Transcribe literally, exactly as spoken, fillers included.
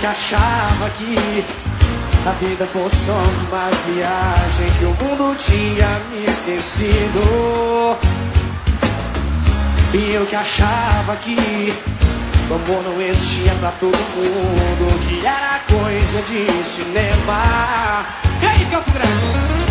achava que a vida fosse só uma viagem, que o mundo tinha me esquecido. E eu que achava que o amor não existia pra todo mundo, que era coisa de cinema. E aí, Campo Grande?